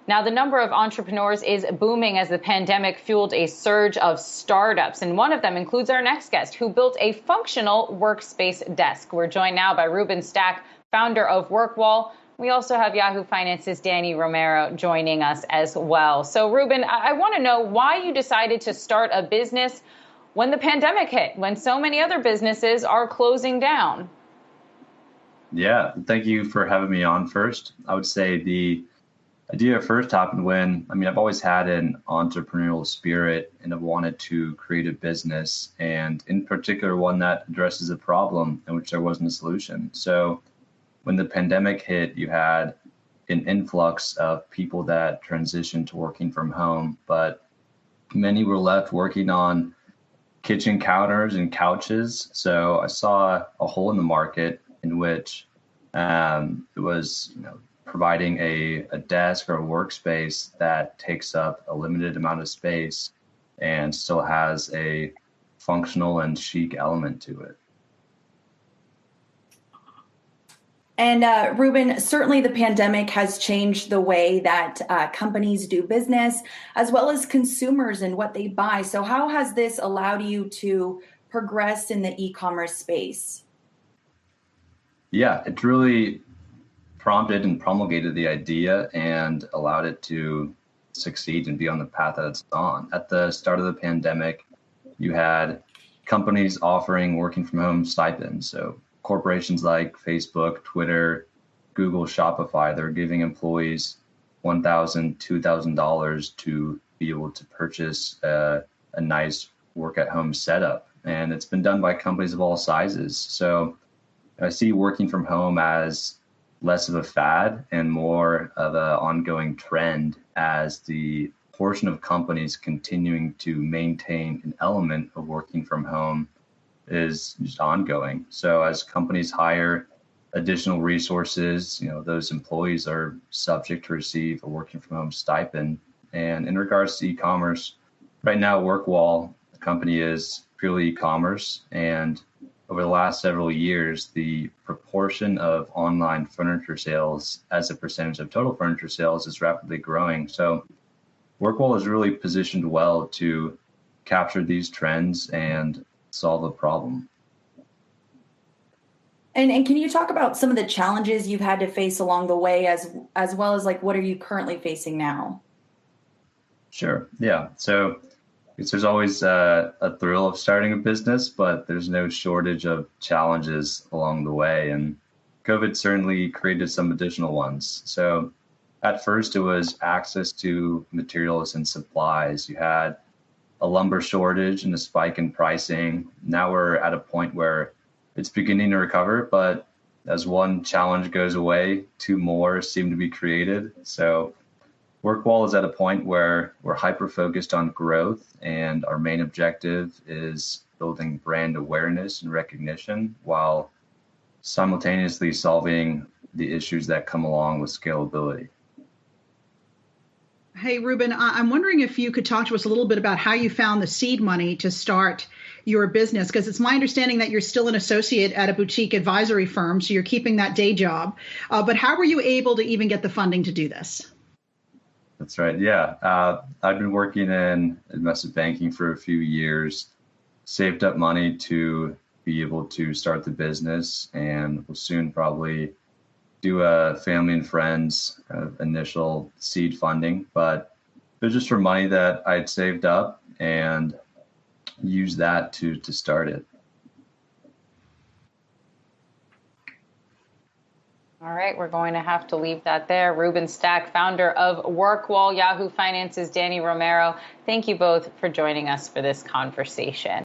Now, the number of entrepreneurs is booming as the pandemic fueled a surge of startups. And one of them includes our next guest, who built a functional workspace desk. We're joined now by Ruben Stack, founder of WorkWall. We also have Yahoo Finance's Danny Romero joining us as well. So, Ruben, I want to know why you decided to start a business when the pandemic hit, when so many other businesses are closing down. Yeah, thank you for having me on first. I would say the idea first happened when, I've always had an entrepreneurial spirit and I've wanted to create a business, and in particular one that addresses a problem in which there wasn't a solution. So when the pandemic hit, you had an influx of people that transitioned to working from home, but many were left working on kitchen counters and couches. So I saw a hole in the market in which it was, providing a desk or a workspace that takes up a limited amount of space and still has a functional and chic element to it. And Ruben, certainly the pandemic has changed the way that companies do business, as well as consumers and what they buy. So how has this allowed you to progress in the e-commerce space? Yeah, it really prompted and promulgated the idea and allowed it to succeed and be on the path that it's on. At the start of the pandemic, you had companies offering working from home stipends. So corporations like Facebook, Twitter, Google, Shopify, they're giving employees $1,000, $2,000 to be able to purchase a nice work at home setup. And it's been done by companies of all sizes. So I see working from home as less of a fad and more of an ongoing trend, as the portion of companies continuing to maintain an element of working from home is just ongoing. So as companies hire additional resources, those employees are subject to receive a working from home stipend. And in regards to e-commerce, right now, WorkWall, the company, is purely e-commerce. And over the last several years, the proportion of online furniture sales as a percentage of total furniture sales is rapidly growing. So WorkWall is really positioned well to capture these trends and solve a problem. And can you talk about some of the challenges you've had to face along the way, as well as what are you currently facing now? Sure. Yeah. So there's always a thrill of starting a business, but there's no shortage of challenges along the way. And COVID certainly created some additional ones. So at first, it was access to materials and supplies. You had a lumber shortage and a spike in pricing. Now we're at a point where it's beginning to recover, but as one challenge goes away, two more seem to be created. So WorkWall is at a point where we're hyper-focused on growth, and our main objective is building brand awareness and recognition while simultaneously solving the issues that come along with scalability. Hey, Ruben, I'm wondering if you could talk to us a little bit about how you found the seed money to start your business, because it's my understanding that you're still an associate at a boutique advisory firm, so you're keeping that day job. But how were you able to even get the funding to do this? That's right. Yeah. I've been working in investment banking for a few years, saved up money to be able to start the business, and will soon probably do a family and friends initial seed funding. But it was just for money that I'd saved up and use that to start it. All right, we're going to have to leave that there. Ruben Stack, founder of WorkWall, Yahoo Finance's Danny Romero. Thank you both for joining us for this conversation.